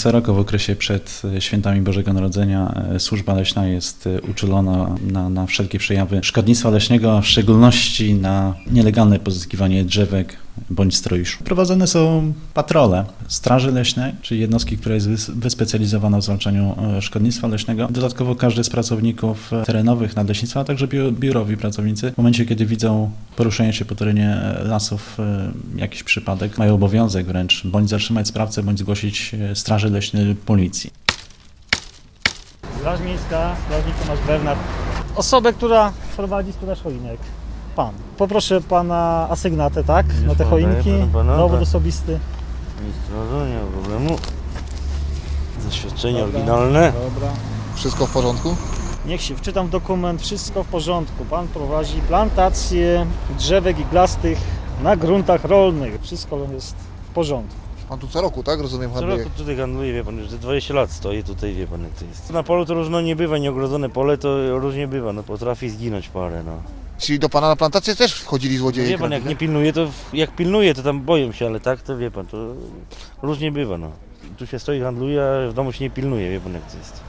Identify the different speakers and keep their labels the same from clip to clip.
Speaker 1: Co roku w okresie przed świętami Bożego Narodzenia służba leśna jest uczulona na wszelkie przejawy szkodnictwa leśnego, w szczególności na nielegalne pozyskiwanie drzewek bądź strojuszu. Prowadzone są patrole Straży Leśnej, czyli jednostki, która jest wyspecjalizowana w zwalczaniu szkodnictwa leśnego. Dodatkowo każdy z pracowników terenowych nadleśnictwa, a także biurowi pracownicy w momencie, kiedy widzą poruszanie się po terenie lasów jakiś przypadek, mają obowiązek wręcz bądź zatrzymać sprawcę, bądź zgłosić Straży Leśnej lub policji.
Speaker 2: Straż Miejska, strażnik Tomasz Bernard. Osobę, która prowadzi sprzedaż choinek. Pan. Poproszę pana asygnatę, tak? Na te choinki. Dowód osobisty.
Speaker 3: Nie ma problemu. Zaświadczenie oryginalne.
Speaker 2: Dobra.
Speaker 4: Wszystko w porządku?
Speaker 2: Niech się wczytam w dokument. Wszystko w porządku. Pan prowadzi plantację drzewek iglastych na gruntach rolnych. Wszystko jest w porządku.
Speaker 4: Pan tu co roku, tak? Rozumiem,
Speaker 3: Co
Speaker 4: handluje.
Speaker 3: roku tutaj handluję, wie pan, już 20 lat stoję tutaj, wie pan jak to jest. Na polu to różno nie bywa, nieogrodzone pole to różnie bywa, no potrafi zginąć parę, no.
Speaker 4: Czyli do pana na plantację też wchodzili złodzieje?
Speaker 3: Wie pan, jak nie pilnuje, to jak pilnuje, to tam boją się, ale tak to wie pan, to różnie bywa, no. Tu się stoi, handluje, a w domu się nie pilnuje, wie pan jak to jest.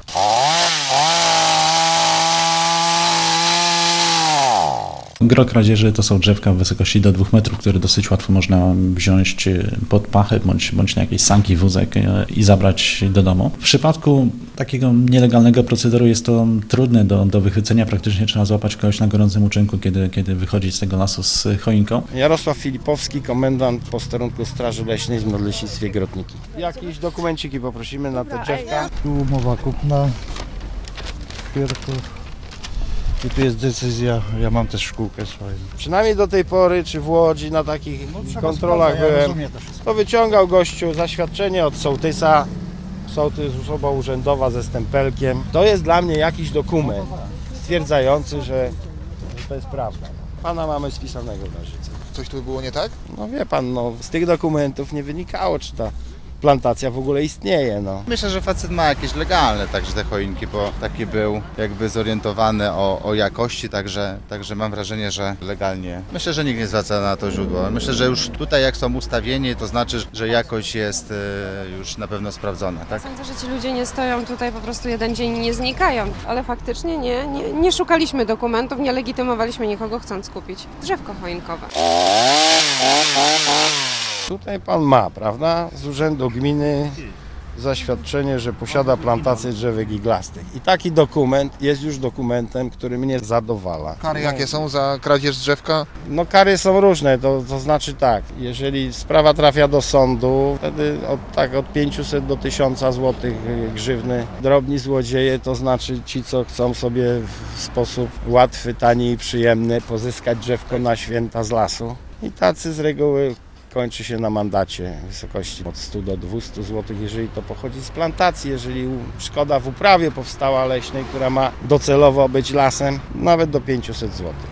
Speaker 1: Gro kradzieży to są drzewka w wysokości do 2 metrów, które dosyć łatwo można wziąć pod pachę bądź na jakieś sanki, wózek i zabrać do domu. W przypadku takiego nielegalnego procederu jest to trudne do wychwycenia. Praktycznie trzeba złapać kogoś na gorącym uczynku, kiedy wychodzi z tego lasu z choinką.
Speaker 5: Jarosław Filipowski, komendant posterunku Straży Leśnej w Nadleśnictwie Grotniki. Jakieś dokumenciki poprosimy na te drzewka.
Speaker 6: Tu umowa kupna, świerków. I tu jest decyzja, ja mam też szkółkę swoją.
Speaker 5: Przynajmniej do tej pory, czy w Łodzi na takich kontrolach byłem, to wyciągał gościu zaświadczenie od sołtysa. Sołtys, osoba urzędowa ze stempelkiem. To jest dla mnie jakiś dokument stwierdzający, że to jest prawda. Pana mamy spisanego w Narzyce.
Speaker 4: Coś tu było nie tak?
Speaker 5: No wie pan, no, z tych dokumentów nie wynikało, czy ta plantacja w ogóle istnieje. No.
Speaker 7: Myślę, że facet ma jakieś legalne także te choinki, bo taki był jakby zorientowany o jakości, także mam wrażenie, że legalnie. Myślę, że nikt nie zwraca na to źródło. Myślę, że już tutaj jak są ustawieni, to znaczy, że jakość jest już na pewno sprawdzona, tak?
Speaker 8: Sądzę, że ci ludzie nie stoją tutaj po prostu jeden dzień i nie znikają, ale faktycznie nie szukaliśmy dokumentów, nie legitymowaliśmy nikogo chcąc kupić drzewko choinkowe.
Speaker 5: Tutaj pan ma, prawda, z urzędu gminy zaświadczenie, że posiada plantację drzewek iglastych. I taki dokument jest już dokumentem, który mnie zadowala.
Speaker 4: Kary jakie są za kradzież drzewka?
Speaker 5: No kary są różne, to znaczy tak, jeżeli sprawa trafia do sądu, wtedy od 500 do 1000 zł grzywny. Drobni złodzieje, to znaczy ci, co chcą sobie w sposób łatwy, tani i przyjemny pozyskać drzewko na święta z lasu. I tacy z reguły kończy się na mandacie w wysokości od 100 do 200 zł, jeżeli to pochodzi z plantacji, jeżeli szkoda w uprawie powstała leśnej, która ma docelowo być lasem, nawet do 500 zł.